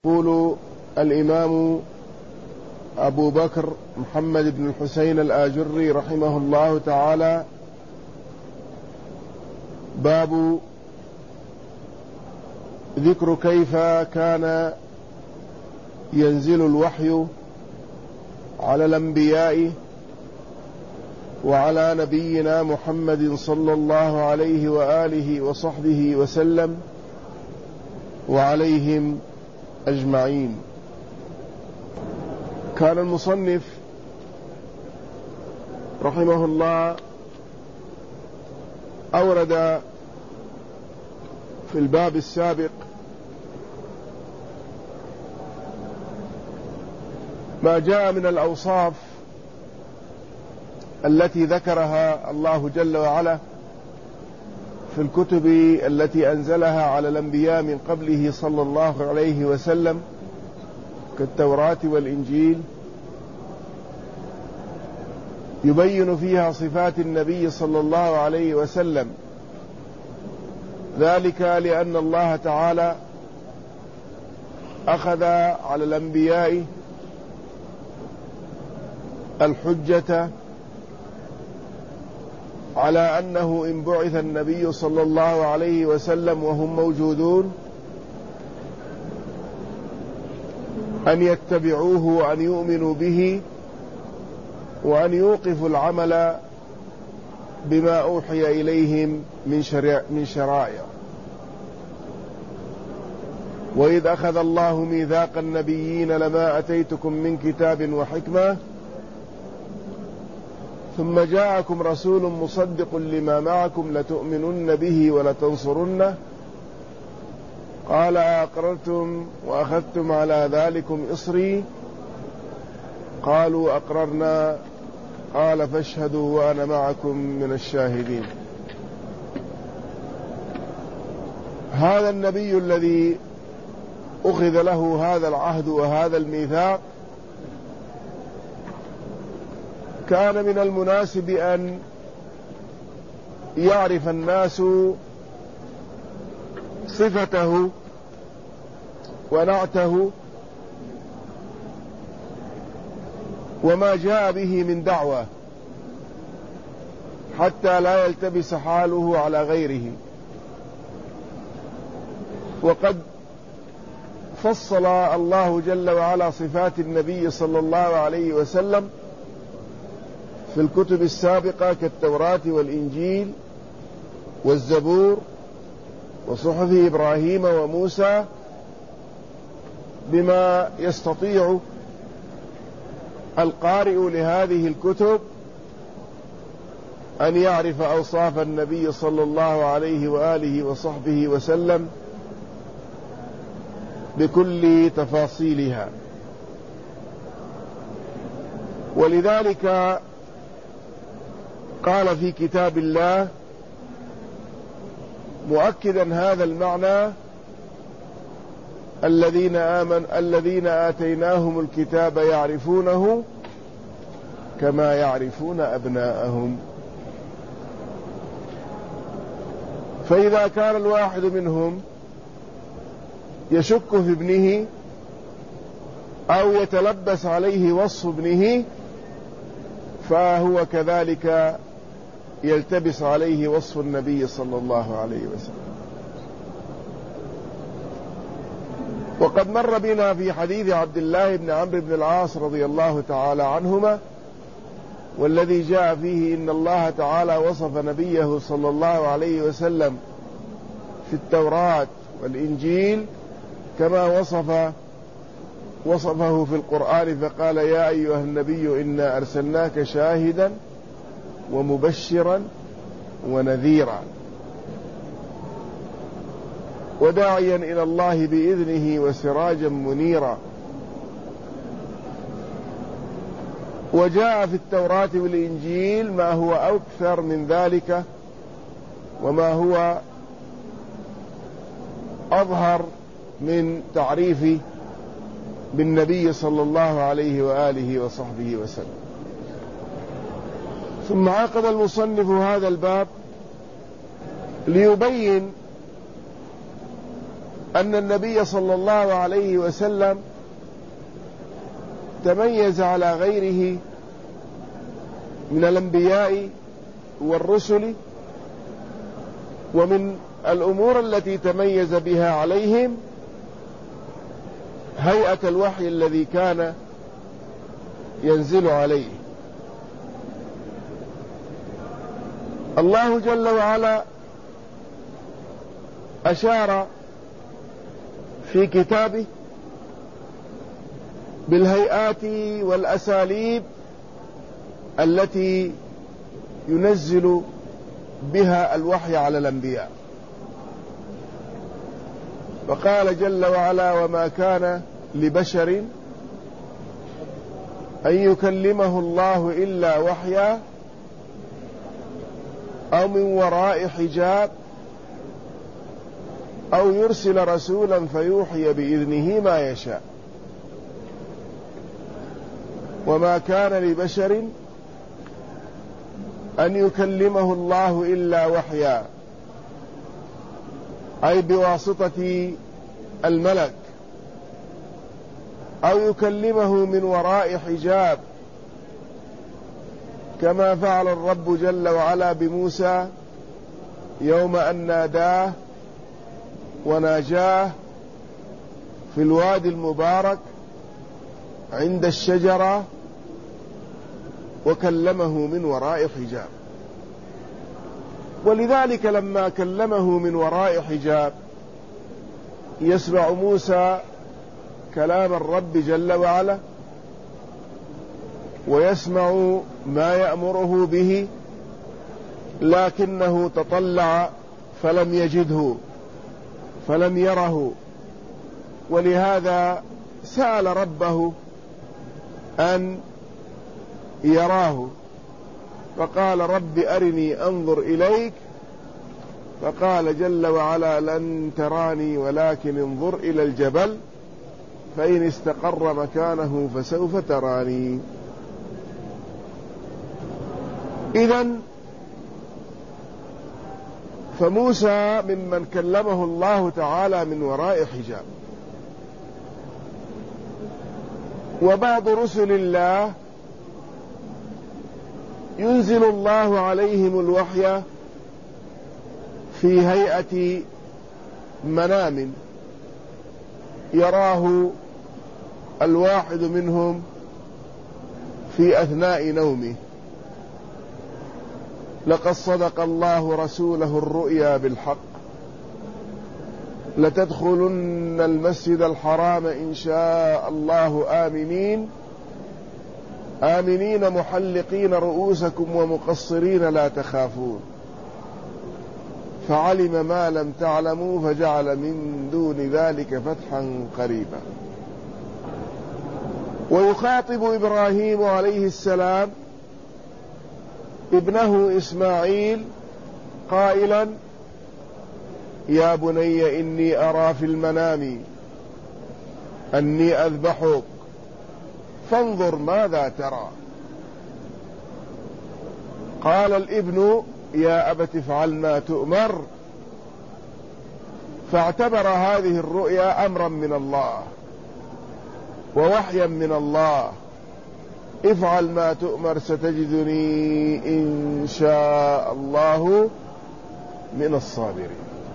يقول الإمام أبو بكر محمد بن الحسين الآجري رحمه الله تعالى: باب ذكر كيف كان ينزل الوحي على الأنبياء وعلى نبينا محمد صلى الله عليه وآله وصحبه وسلم وعليهم أجمعين. كان المصنف رحمه الله أورد في الباب السابق ما جاء من الأوصاف التي ذكرها الله جل وعلا في الكتب التي أنزلها على الأنبياء من قبله صلى الله عليه وسلم كالتوراة والإنجيل، يبين فيها صفات النبي صلى الله عليه وسلم، ذلك لأن الله تعالى أخذ على الأنبياء الحجة على أنه إن بعث النبي صلى الله عليه وسلم وهم موجودون أن يتبعوه وأن يؤمنوا به وأن يوقفوا العمل بما أوحي إليهم من شرائع. وإذ أخذ الله ميثاق النبيين لما أتيتكم من كتاب وحكمة ثم جاءكم رسول مصدق لما معكم لتؤمنن به ولتنصرنه قال أقررتم وأخذتم على ذلكم إصري قالوا أقررنا قال فاشهدوا وأنا معكم من الشاهدين. هذا النبي الذي أخذ له هذا العهد وهذا الميثاق كان من المناسب أن يعرف الناس صفته ونعته وما جاء به من دعوة حتى لا يلتبس حاله على غيره. وقد فصل الله جل وعلا صفات النبي صلى الله عليه وسلم في الكتب السابقة كالتوراة والإنجيل والزبور وصحف إبراهيم وموسى بما يستطيع القارئ لهذه الكتب أن يعرف أوصاف النبي صلى الله عليه وآله وصحبه وسلم بكل تفاصيلها. ولذلك قال في كتاب الله مؤكدا هذا المعنى: الذين آتيناهم الكتاب يعرفونه كما يعرفون أبناءهم. فإذا كان الواحد منهم يشك في ابنه أو يتلبس عليه وصف ابنه فهو كذلك يلتبس عليه وصف النبي صلى الله عليه وسلم. وقد مر بنا في حديث عبد الله بن عمرو بن العاص رضي الله تعالى عنهما والذي جاء فيه إن الله تعالى وصف نبيه صلى الله عليه وسلم في التوراة والإنجيل كما وصفه في القرآن فقال: يا أيها النبي إنا أرسلناك شاهدا ومبشرا ونذيرا وداعيا إلى الله بإذنه وسراجا منيرا. وجاء في التوراة والإنجيل ما هو أكثر من ذلك وما هو أظهر من تعريف بالنبي صلى الله عليه وآله وصحبه وسلم. ثم عقد المصنف هذا الباب ليبين أن النبي صلى الله عليه وسلم تميز على غيره من الأنبياء والرسل، ومن الأمور التي تميز بها عليهم هيئة الوحي الذي كان ينزل عليه. الله جل وعلا أشار في كتابه بالهيئات والأساليب التي ينزل بها الوحي على الأنبياء، فقال جل وعلا: وما كان لبشر أن يكلمه الله إلا وحيا أو من وراء حجاب أو يرسل رسولا فيوحي بإذنه ما يشاء. وما كان لبشر أن يكلمه الله إلا وحيا، أي بواسطة الملك، أو يكلمه من وراء حجاب، كما فعل الرب جل وعلا بموسى يوم أن ناداه وناجاه في الوادي المبارك عند الشجرة وكلمه من وراء حجاب. ولذلك لما كلمه من وراء حجاب يسمع موسى كلام الرب جل وعلا، ويسمع ما يأمره به، لكنه تطلع فلم يجده، فلم يره، ولهذا سأل ربه أن يراه، فقال: رب أرني أنظر إليك، فقال جل وعلا: لن تراني ولكن انظر إلى الجبل فإن استقر مكانه فسوف تراني. إذن فموسى ممن كلمه الله تعالى من وراء حجاب. وبعض رسل الله ينزل الله عليهم الوحي في هيئة منام يراه الواحد منهم في أثناء نومه. لقد صدق الله رسوله الرؤيا بالحق لتدخلن المسجد الحرام إن شاء الله آمنين محلقين رؤوسكم ومقصرين لا تخافون فعلم ما لم تعلموا فجعل من دون ذلك فتحا قريبا. ويخاطب إبراهيم عليه السلام ابنه إسماعيل قائلا: يا بني إني أرى في المنام أني أذبحك فانظر ماذا ترى. قال الابن: يا أبت افعل ما تؤمر. فاعتبر هذه الرؤيا أمرا من الله ووحيا من الله: افعل ما تؤمر ستجدني إن شاء الله من الصابرين.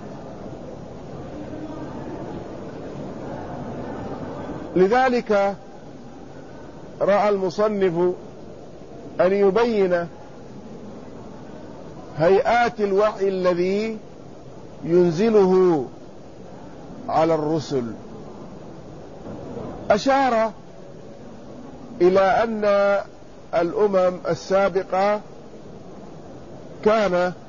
لذلك رأى المصنف أن يبين هيئات الوحي الذي ينزله على الرسل. أشار إلى أن الأمم السابقة كان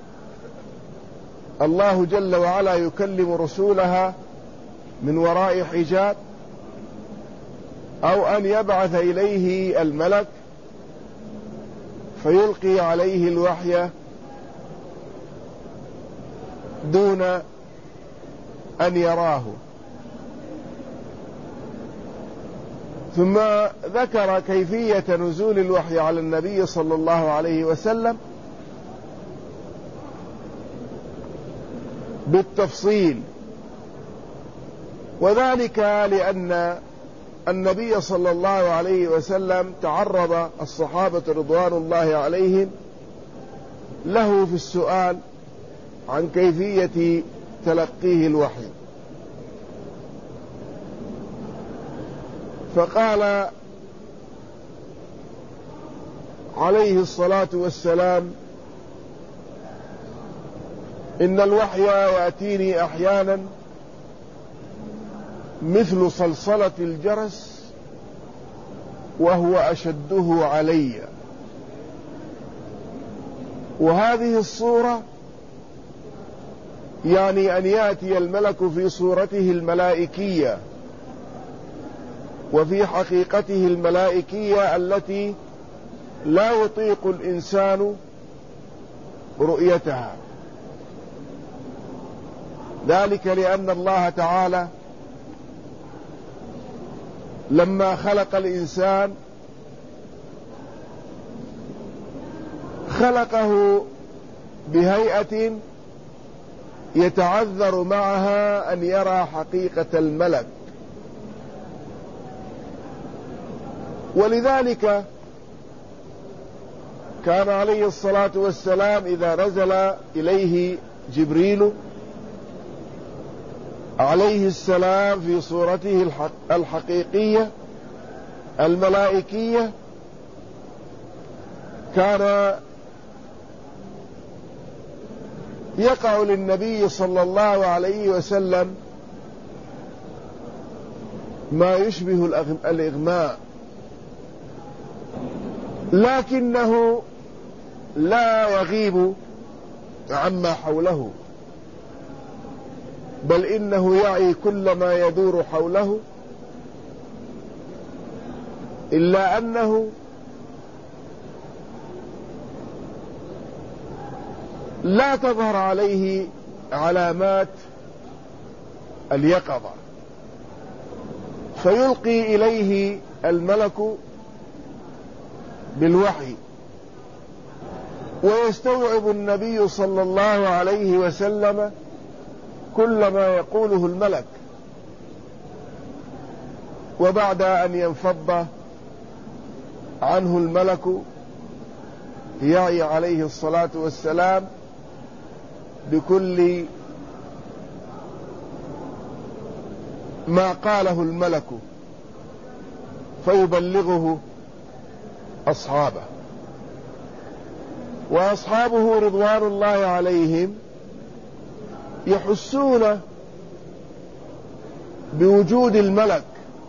الله جل وعلا يكلم رسولها من وراء حجاب، أو أن يبعث إليه الملك فيلقي عليه الوحي دون أن يراه. ثم ذكر كيفية نزول الوحي على النبي صلى الله عليه وسلم بالتفصيل، وذلك لأن النبي صلى الله عليه وسلم تعرض الصحابة رضوان الله عليهم له في السؤال عن كيفية تلقيه الوحي، فقال عليه الصلاة والسلام: إن الوحي يأتيني أحيانا مثل صلصلة الجرس وهو أشده علي. وهذه الصورة يعني أن يأتي الملك في صورته الملائكية وفي حقيقته الملائكية التي لا يطيق الإنسان رؤيتها، ذلك لأن الله تعالى لما خلق الإنسان خلقه بهيئة يتعذر معها أن يرى حقيقة الملك، ولذلك كان عليه الصلاة والسلام إذا نزل إليه جبريل عليه السلام في صورته الحقيقية الملائكية كان يقع للنبي صلى الله عليه وسلم ما يشبه الإغماء، لكنه لا يغيب عما حوله، بل إنه يعي كل ما يدور حوله، إلا أنه لا تظهر عليه علامات اليقظة، فيلقي إليه الملك بالوحي، ويستوعب النبي صلى الله عليه وسلم كل ما يقوله الملك، وبعد أن ينفض عنه الملك يعي عليه الصلاة والسلام بكل ما قاله الملك فيبلغه أصحابه. وأصحابه رضوان الله عليهم يحسون بوجود الملك،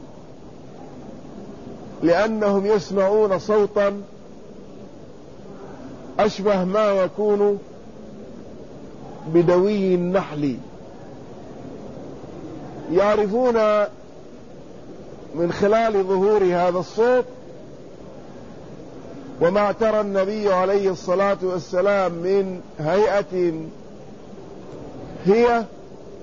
لأنهم يسمعون صوتا أشبه ما يكون بدوي النحل، يعرفون من خلال ظهور هذا الصوت وما اعترى النبي عليه الصلاة والسلام من هيئة هي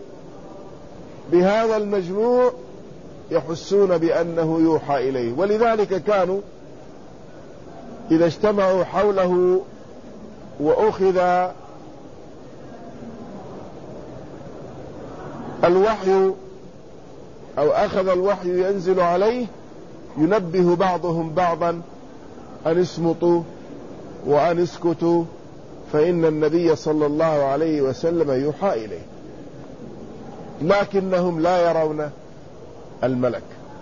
بهذا المجموع يحسون بأنه يوحى إليه. ولذلك كانوا إذا اجتمعوا حوله وأخذ الوحي أو أخذ الوحي ينزل عليه ينبه بعضهم بعضا أن اصمتوا وأن اسكتوا، فإن النبي صلى الله عليه وسلم يوحى إليه، لكنهم لا يرون الملك.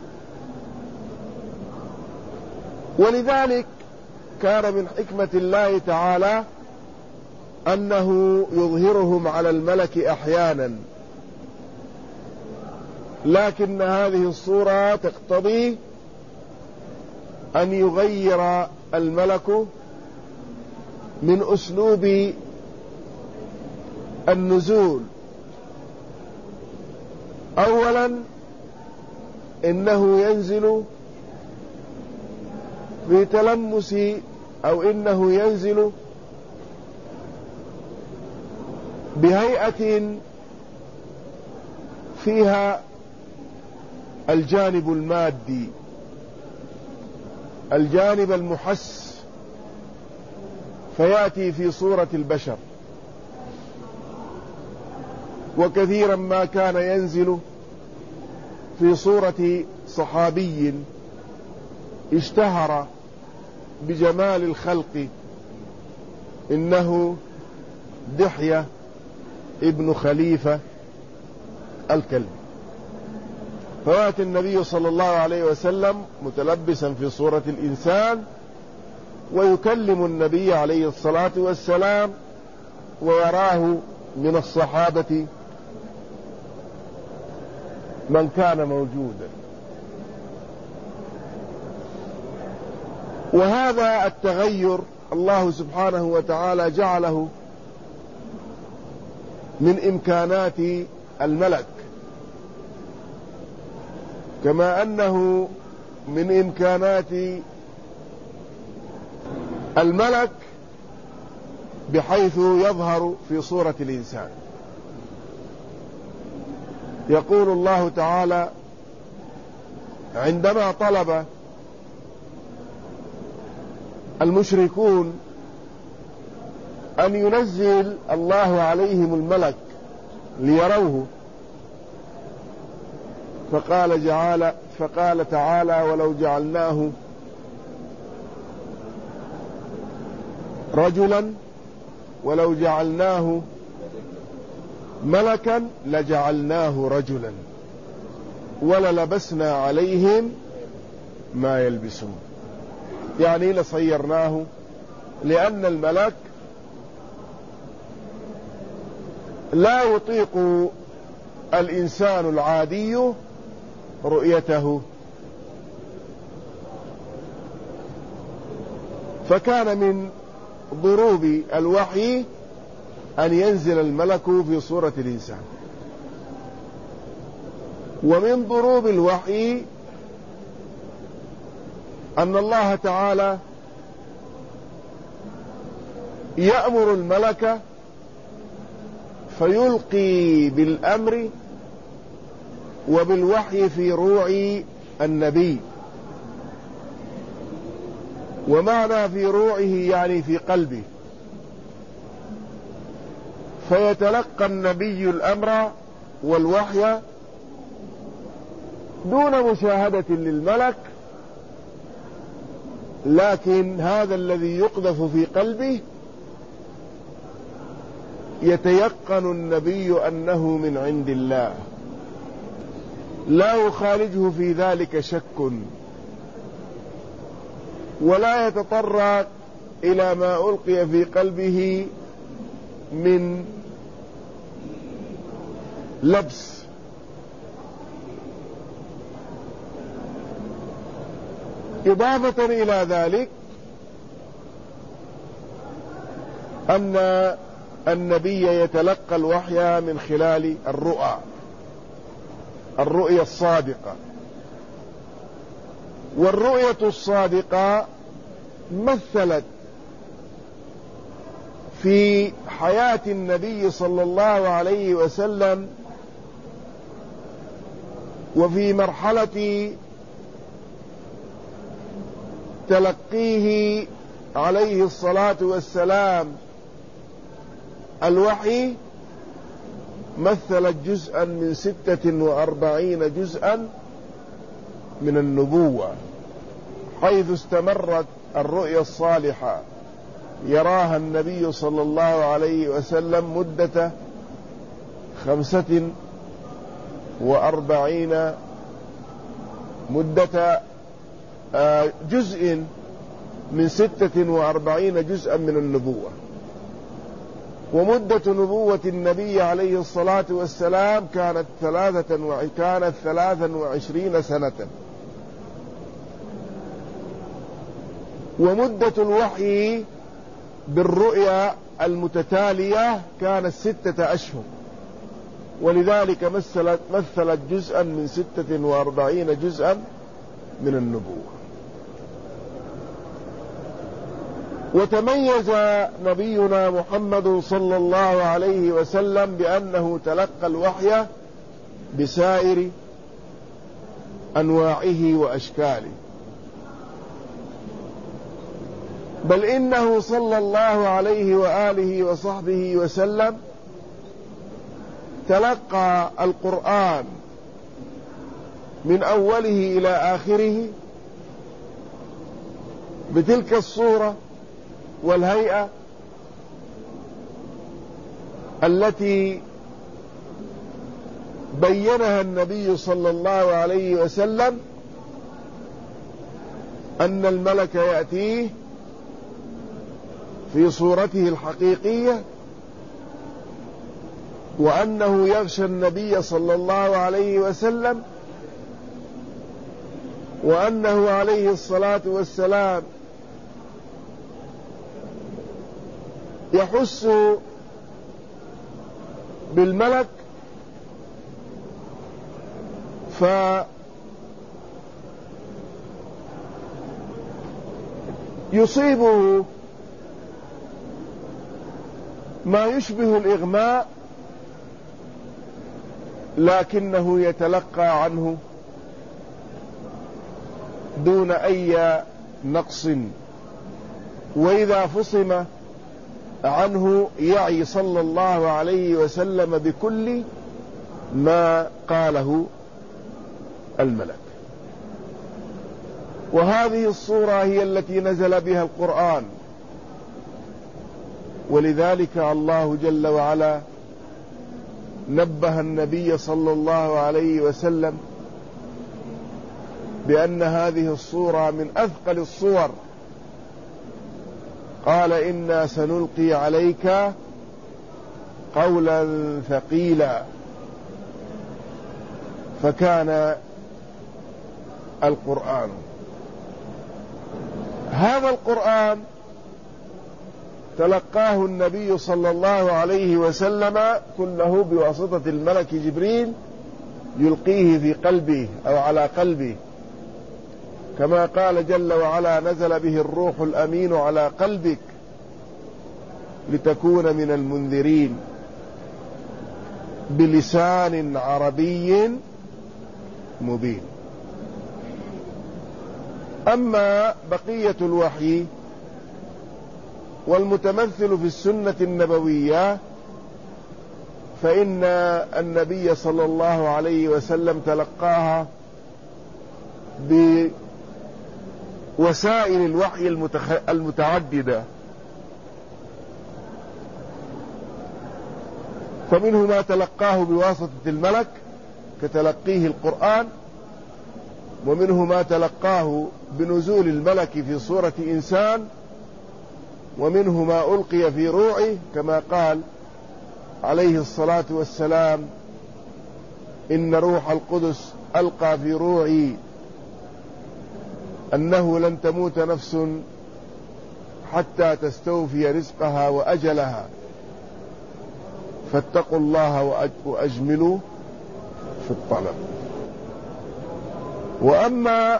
ولذلك كان من حكمة الله تعالى أنه يظهرهم على الملك أحيانا، لكن هذه الصورة تقتضي أن يغير الملك من أسلوب النزول. أولا إنه ينزل بتلمس، أو إنه ينزل بهيئة فيها الجانب المادي، الجانب المحس، فيأتي في صورة البشر. وكثيرا ما كان ينزل في صورة صحابي اشتهر بجمال الخلق، إنه دحية ابن خليفة الكلبي. فوات النبي صلى الله عليه وسلم متلبسا في صورة الإنسان، ويكلم النبي عليه الصلاة والسلام، ويراه من الصحابة من كان موجودا. وهذا التغير الله سبحانه وتعالى جعله من إمكانات الملك، كما أنه من إمكانات الملك بحيث يظهر في صورة الإنسان. يقول الله تعالى عندما طلب المشركون أن ينزل الله عليهم الملك ليروه، فقال تعالى ولو جعلناه رجلا ولو جعلناه ملكا لجعلناه رجلا وللبسنا عليهم ما يلبسون، يعني لصيرناه، لأن الملك لا يطيق الإنسان العادي رؤيته، فكان من ضروب الوحي أن ينزل الملك في صورة الإنسان. ومن ضروب الوحي أن الله تعالى يأمر الملك فيلقي بالأمر وبالوحي في روع النبي، ومعنى في روعه يعني في قلبه، فيتلقى النبي الأمر والوحي دون مشاهدة للملك، لكن هذا الذي يقذف في قلبه يتيقن النبي أنه من عند الله، لا يخالجه في ذلك شك، ولا يتطرق إلى ما ألقي في قلبه من لبس. إضافة إلى ذلك أن النبي يتلقى الوحي من خلال الرؤيا الصادقة، والرؤية الصادقة مثلت في حياة النبي صلى الله عليه وسلم وفي مرحلة تلقيه عليه الصلاة والسلام الوحي، مثلت جزءا من 46 جزءا من النبوة، حيث استمرت الرؤيا الصالحة يراها النبي صلى الله عليه وسلم مدة 45 مدة جزء من 46 جزءا من النبوة. ومدة نبوة النبي عليه الصلاة والسلام كانت 23 سنة، ومدة الوحي بالرؤيا المتتالية كانت 6 أشهر، ولذلك مثلت جزءا من 46 جزءا من النبوة. وتميز نبينا محمد صلى الله عليه وسلم بأنه تلقى الوحي بسائر أنواعه وأشكاله، بل إنه صلى الله عليه وآله وصحبه وسلم تلقى القرآن من أوله إلى آخره بتلك الصورة والهيئة التي بينها النبي صلى الله عليه وسلم، أن الملك يأتيه في صورته الحقيقية، وأنه يغشى النبي صلى الله عليه وسلم، وأنه عليه الصلاة والسلام يحس بالملك فيصيبه ما يشبه الإغماء، لكنه يتلقى عنه دون أي نقص، وإذا فصم عنه يعي صلى الله عليه وسلم بكل ما قاله الملك. وهذه الصورة هي التي نزل بها القرآن، ولذلك الله جل وعلا نبه النبي صلى الله عليه وسلم بأن هذه الصورة من أثقل الصور، قال إنا سنلقي عليك قولا ثقيلا. فكان القرآن، هذا القرآن تلقاه النبي صلى الله عليه وسلم كله بواسطة الملك جبريل يلقيه في قلبه أو على قلبه، كما قال جل وعلا نزل به الروح الأمين على قلبك لتكون من المنذرين بلسان عربي مبين. أما بقية الوحي والمتمثل في السنة النبوية فإن النبي صلى الله عليه وسلم تلقاها بوسائل الوحي المتعددة، فمنه ما تلقاه بواسطة الملك كتلقيه القرآن، ومنه ما تلقاه بنزول الملك في صورة إنسان، ومنه ما ألقي في روعه كما قال عليه الصلاة والسلام إن روح القدس ألقى في روعي أنه لن تموت نفس حتى تستوفي رزقها وأجلها فاتقوا الله وأجملوا في الطلب. وأما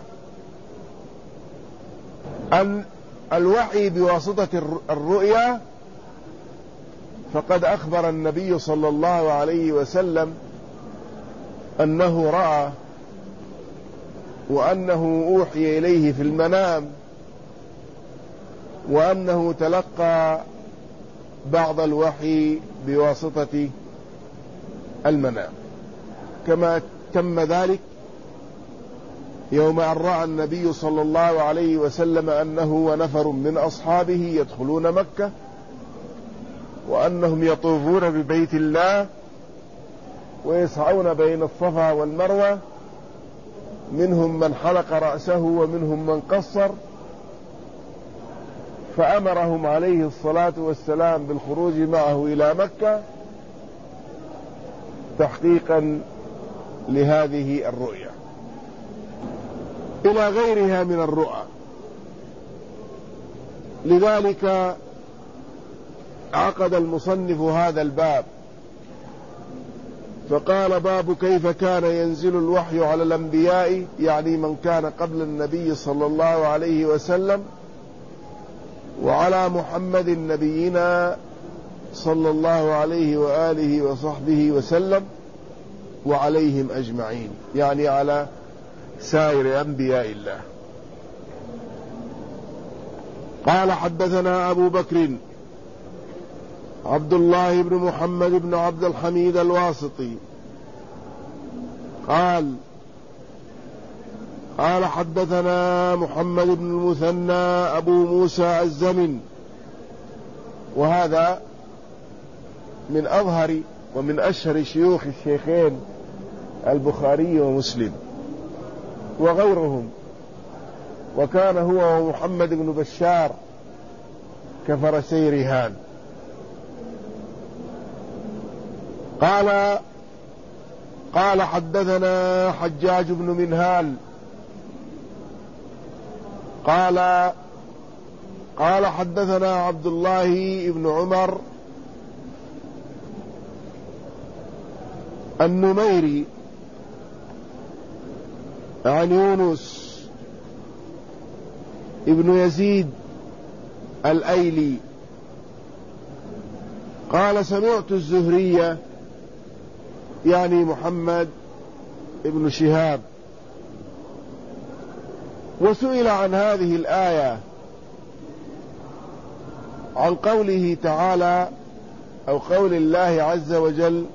الوحي بواسطة الرؤيا فقد أخبر النبي صلى الله عليه وسلم أنه رأى وأنه أوحي إليه في المنام، وأنه تلقى بعض الوحي بواسطة المنام، كما تم ذلك يوم أن رأى النبي صلى الله عليه وسلم أنه ونفر من أصحابه يدخلون مكة، وأنهم يطوفون ببيت الله ويسعون بين الصفا والمروة، منهم من حلق رأسه ومنهم من قصر، فأمرهم عليه الصلاة والسلام بالخروج معه إلى مكة تحقيقا لهذه الرؤيا، إلى غيرها من الرؤى. لذلك عقد المصنف هذا الباب فقال باب كيف كان ينزل الوحي على الأنبياء، يعني من كان قبل النبي صلى الله عليه وسلم، وعلى محمد نبينا صلى الله عليه وآله وصحبه وسلم وعليهم أجمعين، يعني على سائر أنبياء الله. قال حدثنا أبو بكر عبد الله بن محمد بن عبد الحميد الواسطي قال قال حدثنا محمد بن المثنى أبو موسى الزمن، وهذا من أظهر ومن أشهر شيوخ الشيخين البخاري ومسلم وغيرهم، وكان هو ومحمد بن بشار كفرسي رهان. قال حدثنا حجاج بن منهال قال حدثنا عبد الله بن عمر النميري عن يونس ابن يزيد الأيلي قال سمعت الزهرية يعني محمد ابن شهاب، وسئل عن هذه الآية عن قوله تعالى أو قول الله عز وجل: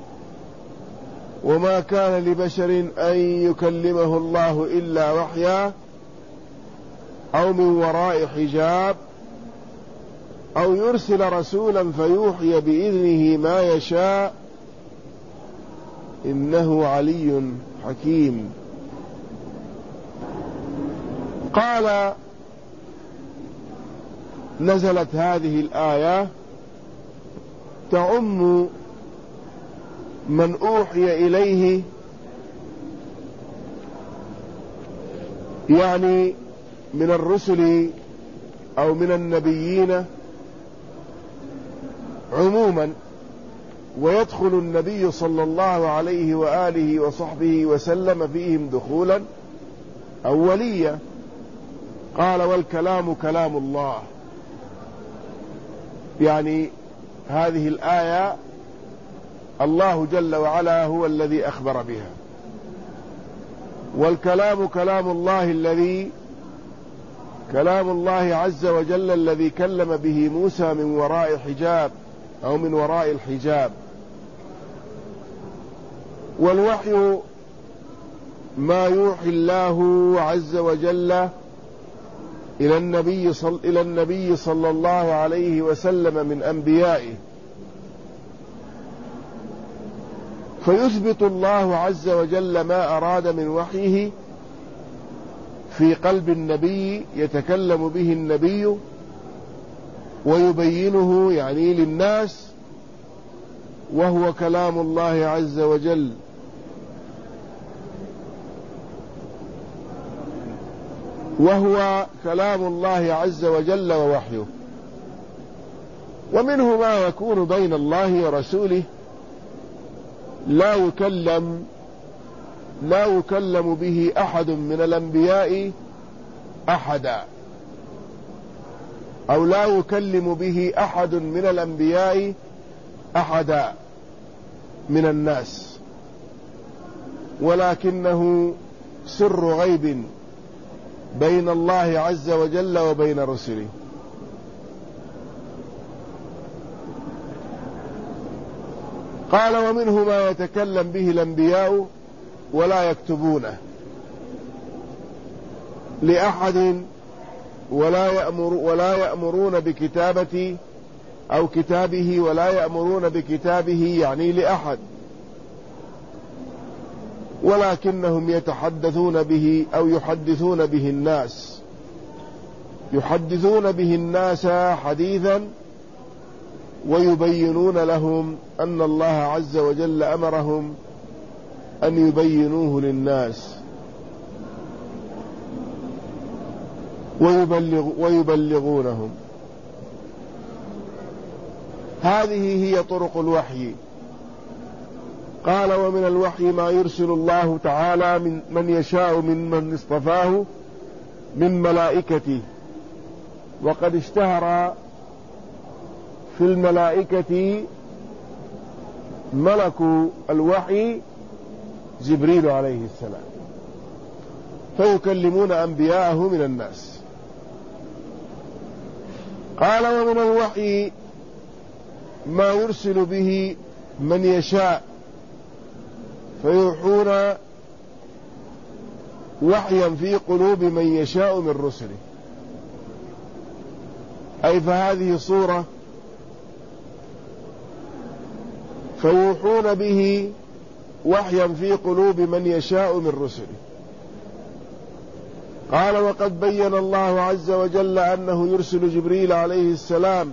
وما كان لبشر أن يكلمه الله إلا وحيا أو من وراء حجاب أو يرسل رسولا فيوحي بإذنه ما يشاء إنه علي حكيم. قال: نزلت هذه الآية تعم من أوحي إليه، يعني من الرسل أو من النبيين عموما، ويدخل النبي صلى الله عليه وآله وصحبه وسلم فيهم دخولا أوليا. قال: والكلام كلام الله، يعني هذه الآية الله جل وعلا هو الذي أخبر بها، والكلام كلام الله عز وجل الذي كلم به موسى من وراء حجاب أو من وراء الحجاب. والوحي ما يوحي الله عز وجل إلى النبي صلى الله عليه وسلم من أنبيائه، فيثبت الله عز وجل ما أراد من وحيه في قلب النبي يتكلم به النبي ويبينه يعني للناس، وهو كلام الله عز وجل. وهو كلام الله عز وجل ووحيه. ومنه ما يكون بين الله ورسوله لا يكلم به أحد من الأنبياء أحدا، أو لا يكلم به أحد من الأنبياء أحدا من الناس، ولكنه سر غيب بين الله عز وجل وبين رسله. قال: ومنه ما يتكلم به الأنبياء ولا يكتبونه لأحد ولا يأمرون بكتابة أو كتابه، ولا يأمرون بكتابه يعني لأحد، ولكنهم يتحدثون به أو يحدثون به الناس حديثا، ويبينون لهم أن الله عز وجل أمرهم أن يبينوه للناس ويبلغونهم. هذه هي طرق الوحي. قال: ومن الوحي ما يرسل الله تعالى من يشاء ممن اصطفاه من ملائكته. وقد اشتهر في الملائكة ملك الوحي جبريل عليه السلام، فيكلمون أنبياءه من الناس. قال: ومن الوحي ما يرسل به من يشاء فيوحون وحيا في قلوب من يشاء من رسله، أي فهذه صورة فيوحون به وحيا في قلوب من يشاء من رسله. قال: وقد بين الله عز وجل أنه يرسل جبريل عليه السلام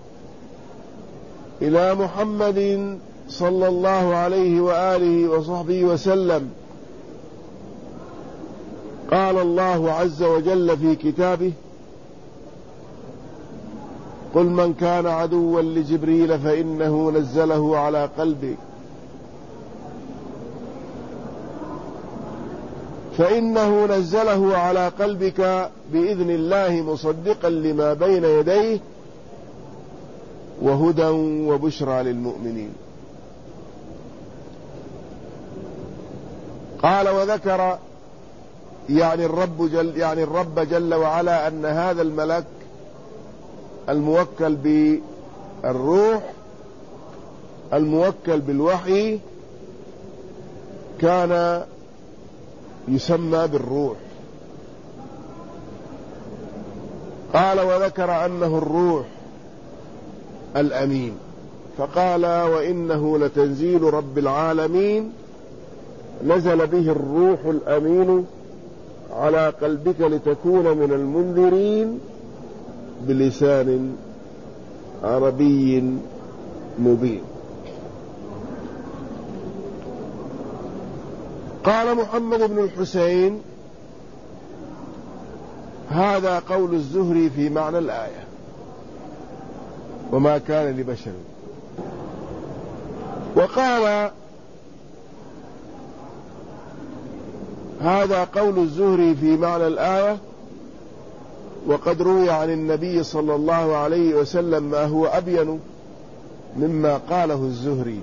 إلى محمد صلى الله عليه وآله وصحبه وسلم. قال الله عز وجل في كتابه: قل من كان عدوا لجبريل فإنه نزله على قلبك بإذن الله مصدقا لما بين يديه وهدى وبشرى للمؤمنين. قال: وذكر يعني الرب جل وعلا أن هذا الملك الموكل بالروح الموكل بالوحي كان يسمى بالروح. قال: وذكر أنه الروح الأمين، فقال: وإنه لتنزيل رب العالمين نزل به الروح الأمين على قلبك لتكون من المنذرين بلسان عربي مبين. قال محمد بن الحسين: هذا قول الزهري في معنى الآية: وما كان لبشر. وقال: هذا قول الزهري في معنى الآية، وقد روي عن النبي صلى الله عليه وسلم ما هو أبين مما قاله الزهري.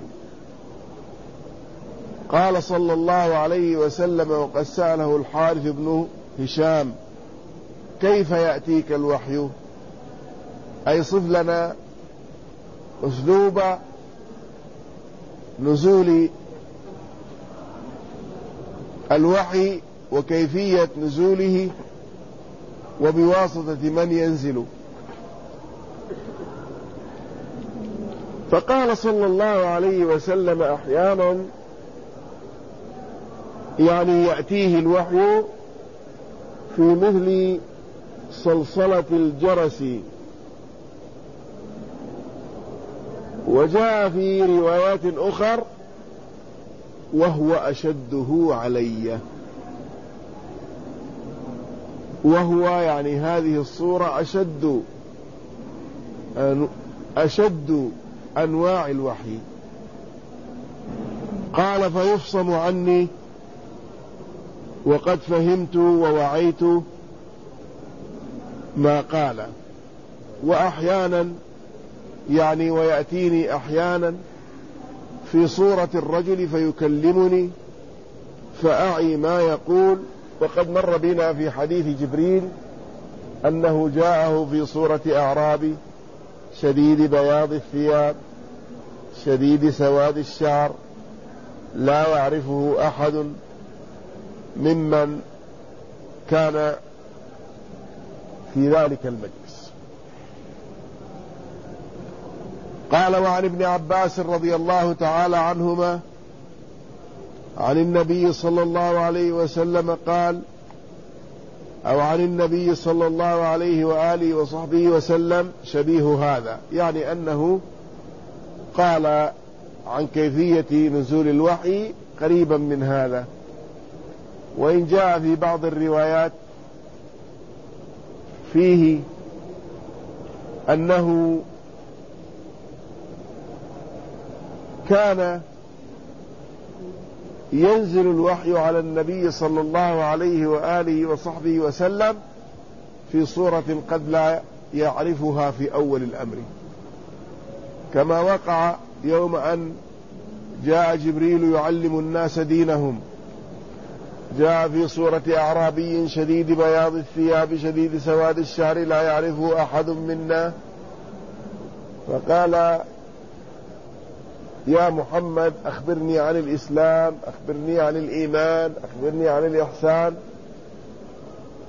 قال صلى الله عليه وسلم: وقد سأله الحارث بن هشام: كيف يأتيك الوحي؟ أي صف لنا أسلوب نزول الوحي وكيفية نزوله وبواسطة من ينزل. فقال صلى الله عليه وسلم: أحيانا يعني يأتيه الوحي في مثل صلصلة الجرس. وجاء في روايات أخر: وهو أشده علي. وهو يعني هذه الصورة أشد أنواع الوحي. قال: فيفصم عني وقد فهمت ووعيت ما قال. وأحيانا يعني ويأتيني أحيانا في صورة الرجل فيكلمني فأعي ما يقول. وقد مر بنا في حديث جبريل أنه جاءه في صورة أعرابي شديد بياض الثياب شديد سواد الشعر لا يعرفه أحد ممن كان في ذلك المجلس. قال: وعن ابن عباس رضي الله تعالى عنهما عن النبي صلى الله عليه وسلم قال: أو عن النبي صلى الله عليه وآله وصحبه وسلم شبيه هذا، يعني أنه قال عن كيفية نزول الوحي قريبا من هذا. وإن جاء في بعض الروايات فيه أنه كان ينزل الوحي على النبي صلى الله عليه وآله وصحبه وسلم في صورة قد لا يعرفها في أول الأمر، كما وقع يوم أن جاء جبريل يعلم الناس دينهم، جاء في صورة أعرابي شديد بياض الثياب شديد سواد الشعر لا يعرفه أحد منا، فقال: يا محمد أخبرني عن الإسلام، أخبرني عن الإيمان، أخبرني عن الإحسان.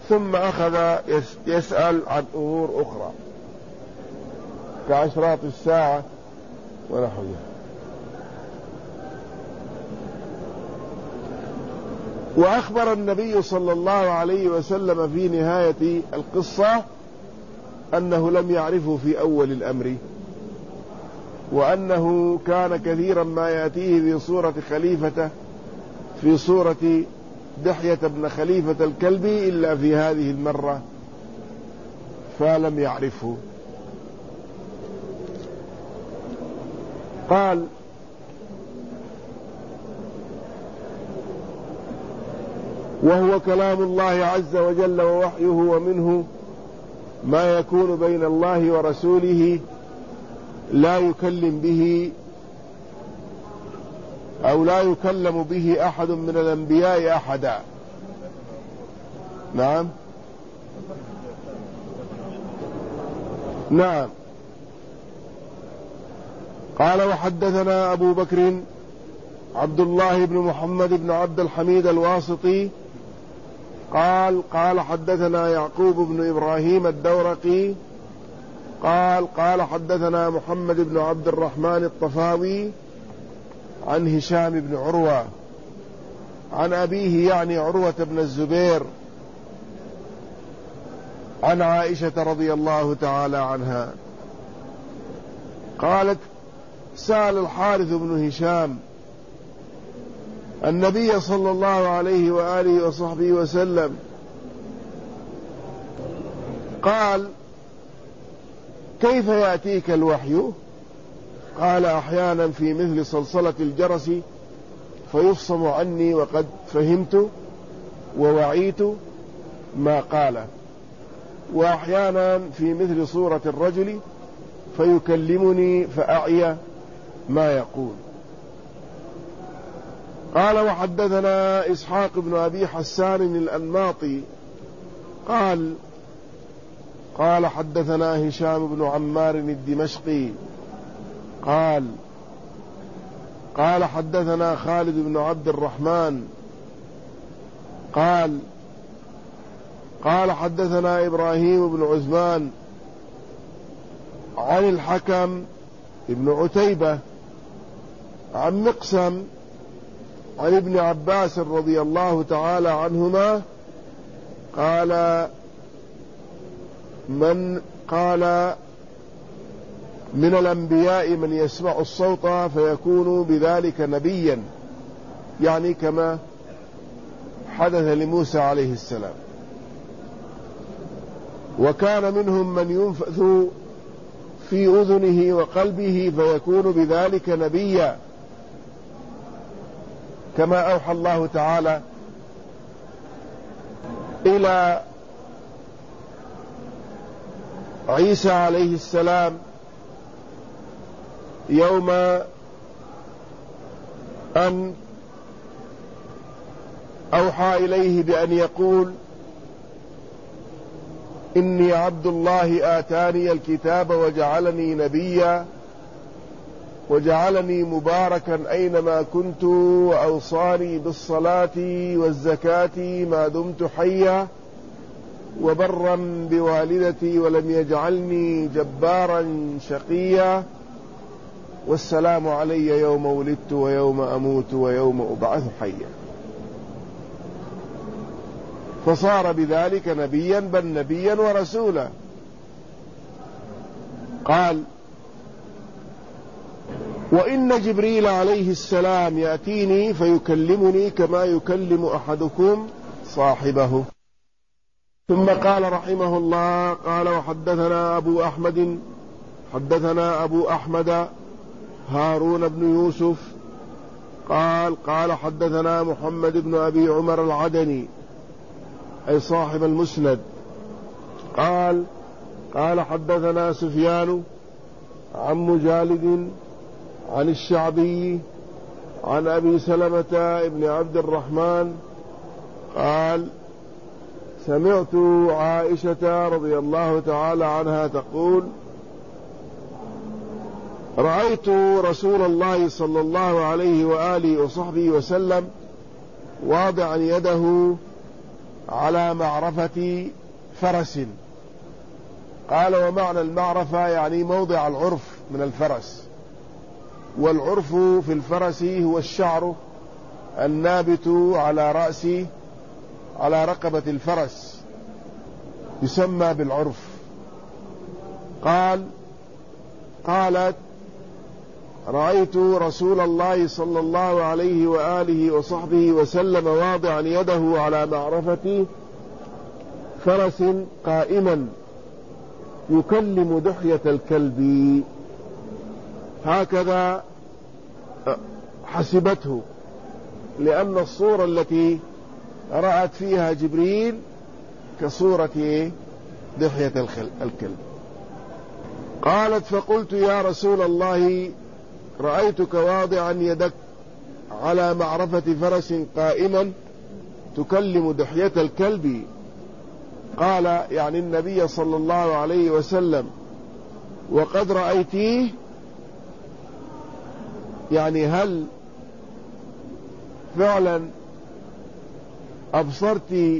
ثم أخذ يسأل عن أمور أخرى كأشراط الساعة ونحوها. وأخبر النبي صلى الله عليه وسلم في نهاية القصة أنه لم يعرفه في أول الأمر، وأنه كان كثيرا ما يأتيه في صورة خليفته، في صورة دحية بن خليفة الكلبي، إلا في هذه المرة فلم يعرفه. قال: وهو كلام الله عز وجل ووحيه، ومنه ما يكون بين الله ورسوله لا يكلم به أو لا يكلم به أحد من الأنبياء أحدا. نعم نعم. قال: وحدثنا أبو بكر عبد الله بن محمد بن عبد الحميد الواسطي قال حدثنا يعقوب بن إبراهيم الدورقي قال حدثنا محمد بن عبد الرحمن الطفاوي عن هشام بن عروة عن أبيه يعني عروة بن الزبير عن عائشة رضي الله تعالى عنها قالت: سأل الحارث بن هشام النبي صلى الله عليه وآله وصحبه وسلم، قال: كيف يأتيك الوحي؟ قال: أحيانا في مثل صلصلة الجرس فيفصم عني وقد فهمت ووعيت ما قال، وأحيانا في مثل صورة الرجل فيكلمني فأعي ما يقول. قال: وحدثنا إسحاق بن أبي حسان الأنماطي قال حدثنا هشام بن عمار الدمشقي قال حدثنا خالد بن عبد الرحمن قال حدثنا إبراهيم بن عثمان عن الحكم بن عتيبة عن مقسم عن ابن عباس رضي الله تعالى عنهما قال: من الأنبياء من يسمع الصوت فيكون بذلك نبيا، يعني كما حدث لموسى عليه السلام. وكان منهم من ينفث في أذنه وقلبه فيكون بذلك نبيا، كما أوحى الله تعالى إلى عيسى عليه السلام يوم أن أوحى إليه بأن يقول: إني عبد الله آتاني الكتاب وجعلني نبيا وجعلني مباركا أينما كنت وأوصاني بالصلاة والزكاة ما دمت حيا وبرا بوالدتي ولم يجعلني جبارا شقيا والسلام علي يوم ولدت ويوم أموت ويوم أبعث حيا. فصار بذلك نبيا بل نبيا ورسولا. قال: وإن جبريل عليه السلام يأتيني فيكلمني كما يكلم أحدكم صاحبه. ثم قال رحمه الله: قال: وحدثنا أبو أحمد هارون بن يوسف قال حدثنا محمد بن أبي عمر العدني أي صاحب المسند قال حدثنا سفيان عن مجالد عن الشعبي عن أبي سلمة بن عبد الرحمن قال: سمعت عائشة رضي الله تعالى عنها تقول: رأيت رسول الله صلى الله عليه وآله وصحبه وسلم واضعا يده على معرفة فرس. قال ومعنى المعرفة يعني موضع العرف من الفرس، والعرف في الفرس هو الشعر النابت على رقبة الفرس يسمى بالعرف. قالت رأيت رسول الله صلى الله عليه وآله وصحبه وسلم واضعا يده على معرفة فرس قائما يكلم دحية الكلب. هكذا حسبته، لأن الصورة التي رأت فيها جبريل كصورة دحية الكلب. قالت فقلت يا رسول الله رأيتك واضعا يدك على معرفة فرس قائما تكلم دحية الكلب. قال يعني النبي صلى الله عليه وسلم وقد رأيتيه، يعني هل فعلا أبصرت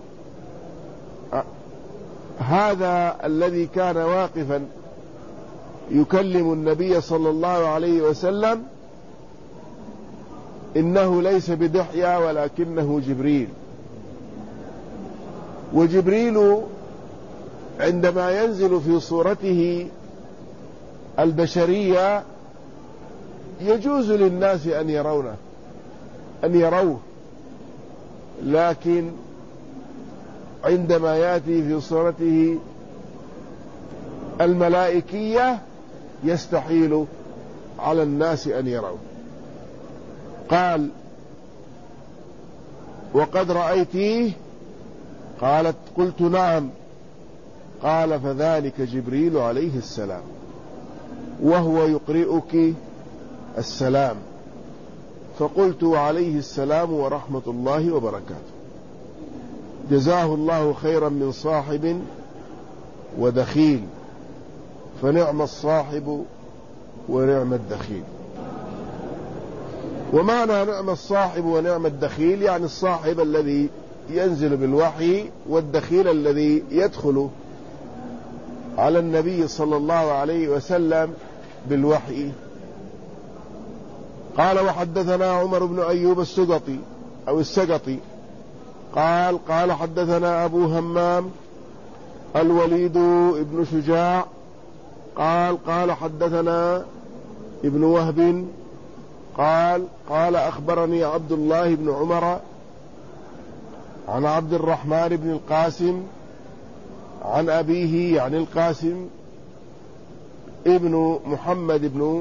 هذا الذي كان واقفا يكلم النبي صلى الله عليه وسلم؟ إنه ليس بدحية ولكنه جبريل. وجبريل عندما ينزل في صورته البشرية يجوز للناس أن يروه، لكن عندما يأتي في صورته الملائكية يستحيل على الناس أن يروه. قال وقد رأيتيه؟ قالت قلت نعم. قال فذلك جبريل عليه السلام وهو يقرئك السلام. فقلت عليه السلام ورحمة الله وبركاته. جزاه الله خيرا من صاحب ودخيل، فنعم الصاحب ونعم الدخيل. ومعنى نعم الصاحب ونعم الدخيل يعني الصاحب الذي ينزل بالوحي، والدخيل الذي يدخل على النبي صلى الله عليه وسلم بالوحي. قال وحدثنا عمر بن أيوب السقطي قال حدثنا أبو همام الوليد بن شجاع قال حدثنا ابن وهب قال أخبرني عبد الله بن عمر عن عبد الرحمن بن القاسم عن أبيه عن القاسم ابن محمد بن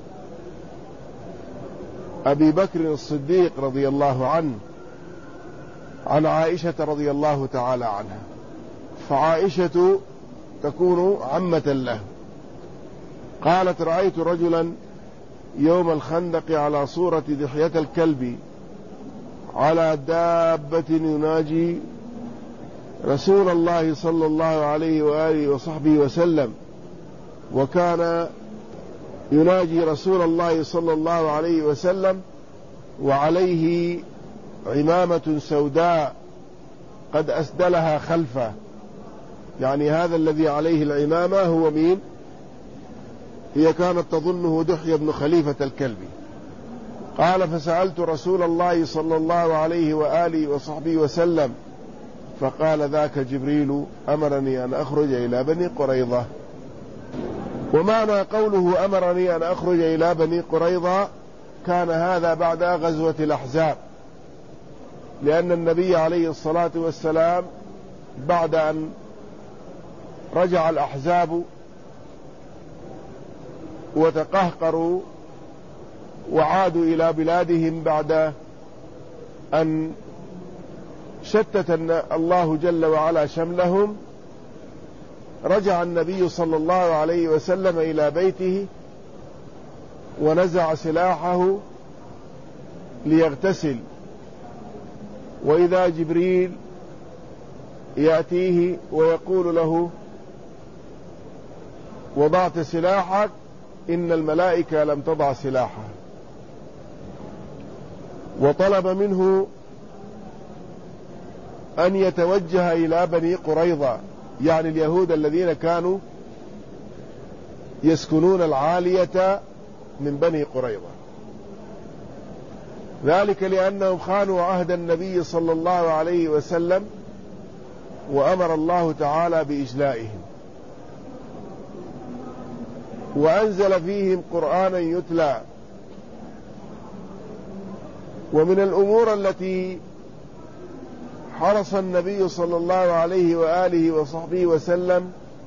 أبي بكر الصديق رضي الله عنه عن عائشة رضي الله تعالى عنها. فعائشة تكون عمة له. قالت رأيت رجلا يوم الخندق على صورة دحية الكلب على دابة يناجي رسول الله صلى الله عليه وآله وصحبه وسلم، وكان يناجي رسول الله صلى الله عليه وسلم وعليه عمامة سوداء قد أسدلها خلفه. يعني هذا الذي عليه العمامة هو مين؟ هي كانت تظنه دحية بن خليفة الكلبي. قال فسألت رسول الله صلى الله عليه وآله وصحبه وسلم فقال ذاك جبريل أمرني أن أخرج إلى بني قريظة. ومعنى قوله أمرني أن أخرج إلى بني قريظة كان هذا بعد غزوة الأحزاب، لأن النبي عليه الصلاة والسلام بعد أن رجع الأحزاب وتقهقروا وعادوا إلى بلادهم بعد أن شتت الله جل وعلا شملهم، رجع النبي صلى الله عليه وسلم إلى بيته ونزع سلاحه ليغتسل، وإذا جبريل يأتيه ويقول له وضعت سلاحك؟ إن الملائكة لم تضع سلاحها. وطلب منه أن يتوجه إلى بني قريظة، يعني اليهود الذين كانوا يسكنون العالية من بني قريظة، ذلك لأنهم خانوا عهد النبي صلى الله عليه وسلم، وأمر الله تعالى بإجلائهم، وأنزل فيهم قرآنا يتلى. ومن الأمور التي حرص النبي صلى الله عليه وآله وصحبه وسلم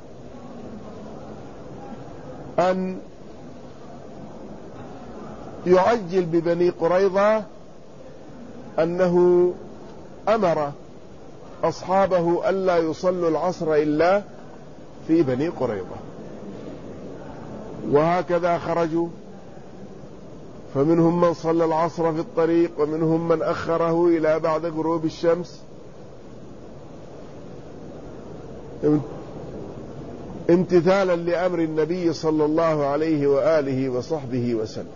أن يعجل ببني قريظة أنه أمر أصحابه ألا يصلوا العصر إلا في بني قريظة، وهكذا خرجوا، فمنهم من صلى العصر في الطريق، ومنهم من أخره إلى بعد غروب الشمس امتثالا لأمر النبي صلى الله عليه وآله وصحبه وسلم.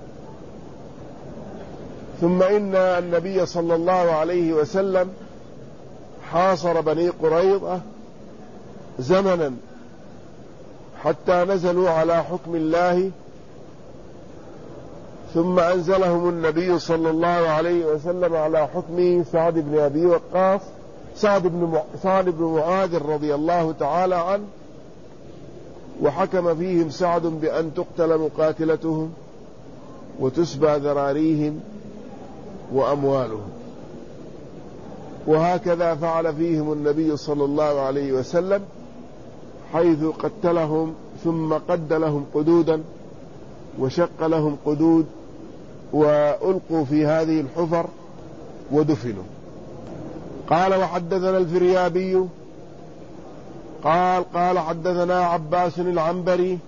ثم إن النبي صلى الله عليه وسلم حاصر بني قريظة زمنا حتى نزلوا على حكم الله، ثم أنزلهم النبي صلى الله عليه وسلم على حكم سعد بن أبي وقاص، سعد بن معاذ رضي الله تعالى عنه، وحكم فيهم سعد بأن تقتل مقاتلتهم وتسبى ذراريهم وأموالهم، وهكذا فعل فيهم النبي صلى الله عليه وسلم، حيث قتلهم ثم قد لهم قدودا وشق لهم قدود وألقوا في هذه الحفر ودفنوا. قال وحدثنا الفريابي قال حدثنا عباس العنبري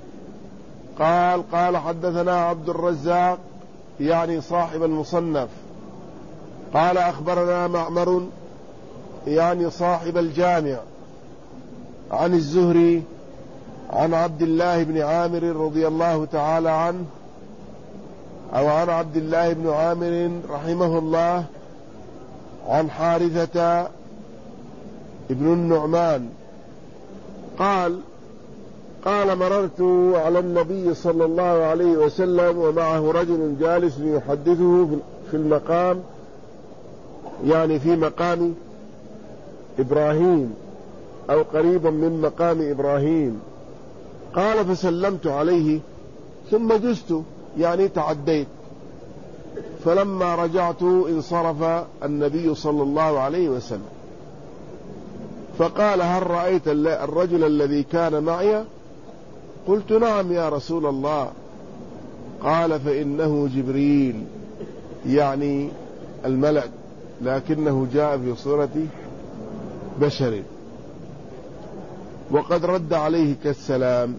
قال حدثنا عبد الرزاق يعني صاحب المصنف قال أخبرنا معمر يعني صاحب الجامع عن الزهري عن عبد الله بن عامر رضي الله تعالى عنه، أو عن عبد الله بن عامر رحمه الله، عن حارثة ابن النعمان قال مررت على النبي صلى الله عليه وسلم ومعه رجل جالس يحدثه في المقام، يعني في مقام إبراهيم أو قريبا من مقام إبراهيم. قال فسلمت عليه ثم جزت، يعني تعديت، فلما رجعت انصرف النبي صلى الله عليه وسلم، فقال هل رأيت الرجل الذي كان معي؟ قلت نعم يا رسول الله. قال فإنه جبريل، يعني الملك، لكنه جاء في صورة بشر، وقد رد عليه كالسلام،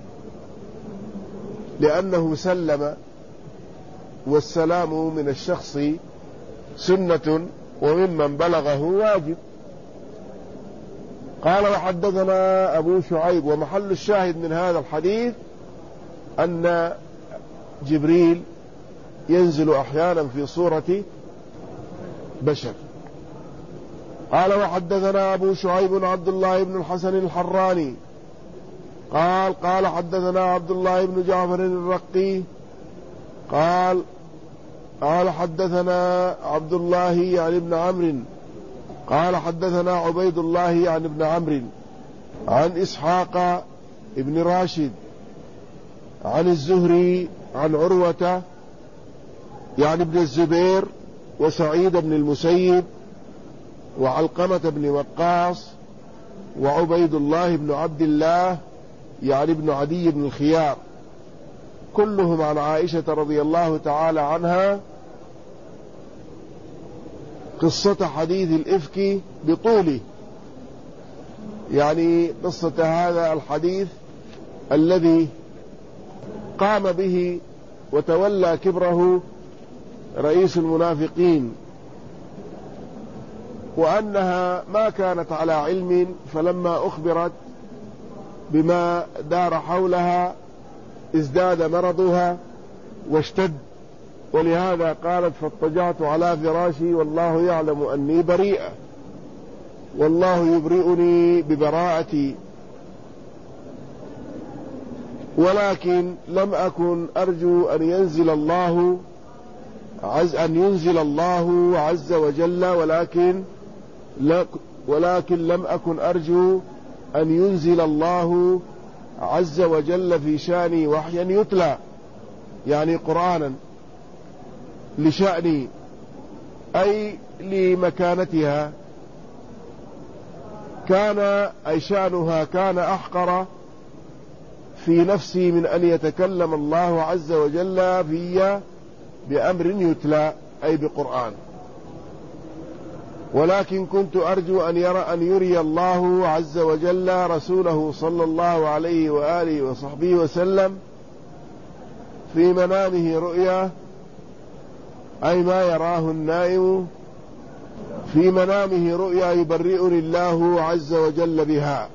لأنه سلم، والسلام من الشخص سنة وممن بلغه واجب. قال وحدثنا أبو شعيب، ومحل الشاهد من هذا الحديث أن جبريل ينزل أحيانا في صورة بشر. قال وحدثنا أبو شعيب عبد الله بن الحسن الحراني قال حدثنا عبد الله بن جعفر الرقي قال حدثنا عبد الله يعني ابن عمرو قال حدثنا عبيد الله يعني ابن عمرو عن إسحاق ابن راشد عن الزهري عن عروة يعني ابن الزبير وسعيد بن المسيب وعلقمة بن وقاص وعبيد الله بن عبد الله يعني ابن عدي بن الخيار، كلهم عن عائشة رضي الله تعالى عنها قصة حديث الإفك بطوله، يعني قصة هذا الحديث الذي قام به وتولى كبره رئيس المنافقين، وأنها ما كانت على علم، فلما أخبرت بما دار حولها ازداد مرضها واشتد، ولهذا قالت فاضطجعت على فراشي والله يعلم أني بريئة، والله يبرئني ببراءتي، ولكن لم أكن أرجو أن ينزل الله عز وجل، ولكن لم أكن أرجو أن ينزل الله عز وجل في شأني وحيا يتلى، يعني قرآنا لشأني أي لمكانتها، أي شأنها كان أحقر في نفسي من أن يتكلم الله عز وجل في بأمر يتلى أي بقرآن، ولكن كنت أرجو أن يري الله عز وجل رسوله صلى الله عليه وآله وصحبه وسلم في منامه رؤيا، أي ما يراه النائم في منامه رؤيا يبرئني الله عز وجل بها.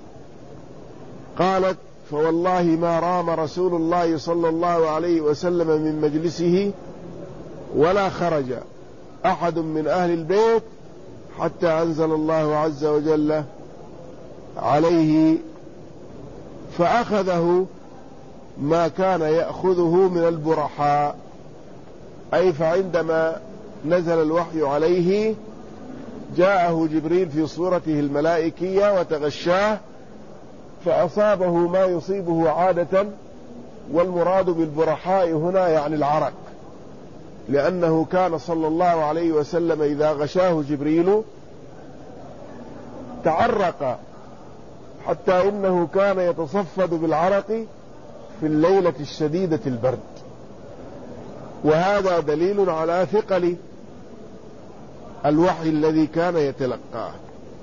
قالت: فوالله ما رام رسول الله صلى الله عليه وسلم من مجلسه ولا خرج أحد من أهل البيت حتى أنزل الله عز وجل عليه فأخذه ما كان يأخذه من البرحاء، أي فعندما نزل الوحي عليه جاءه جبريل في صورته الملائكية وتغشاه فأصابه ما يصيبه عادة، والمراد بالبرحاء هنا يعني العرق، لأنه كان صلى الله عليه وسلم إذا غشاه جبريل تعرق حتى إنه كان يتصفد بالعرق في الليلة الشديدة البرد، وهذا دليل على ثقل الوحي الذي كان يتلقاه.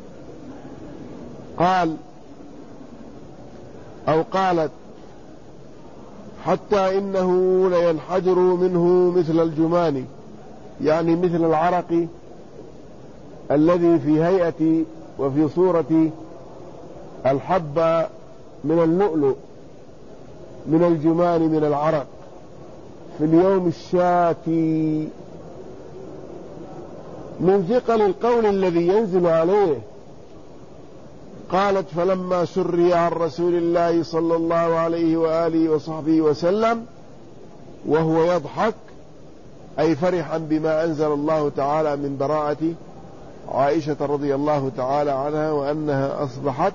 قالت: حتى إنه لينحدر منه مثل الجمان، يعني مثل العرق الذي في هيئة وفي صورة الحبة من اللؤلؤ من الجمان من العرق في اليوم الشاتي من ثقل القول الذي ينزل عليه. قالت: فلما سري عن رسول الله صلى الله عليه وآله وصحبه وسلم وهو يضحك، أي فرحا بما أنزل الله تعالى من براءة عائشة رضي الله تعالى عنها، وأنها أصبحت،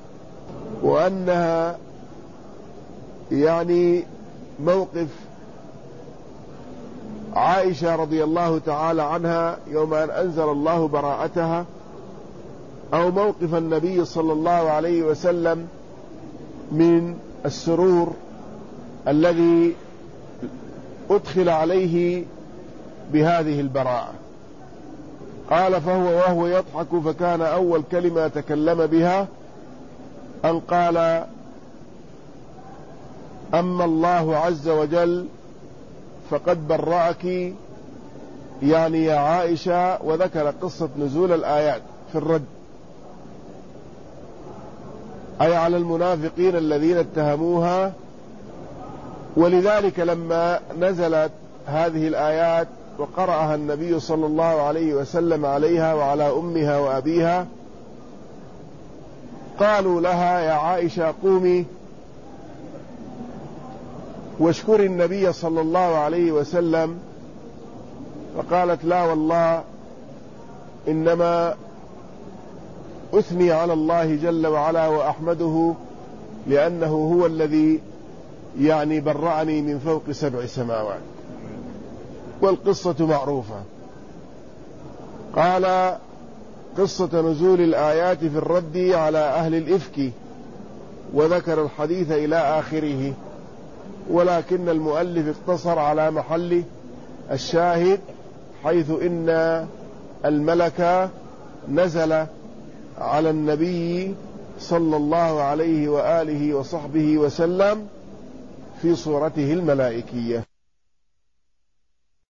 وأنها يعني موقف عائشة رضي الله تعالى عنها يوم أن أنزل الله براءتها، أو موقف النبي صلى الله عليه وسلم من السرور الذي أدخل عليه بهذه البراءة. قال: وهو يضحك فكان أول كلمة تكلم بها أن قال: أما الله عز وجل فقد برأك، يعني يا عائشة، وذكر قصة نزول الآيات في الرد، أي على المنافقين الذين اتهموها. ولذلك لما نزلت هذه الآيات وقرأها النبي صلى الله عليه وسلم عليها وعلى أمها وأبيها، قالوا لها: يا عائشة قومي واشكري النبي صلى الله عليه وسلم. فقالت: لا والله، إنما أثني على الله جل وعلا وأحمده، لأنه هو الذي يعني برأني من فوق 7 سماوات. والقصة معروفة. قال: قصة نزول الآيات في الرد على أهل الإفك، وذكر الحديث إلى آخره، ولكن المؤلف اقتصر على محل الشاهد، حيث إن الملك نزل على النبي صلى الله عليه وآله وصحبه وسلم في صورته الملائكية.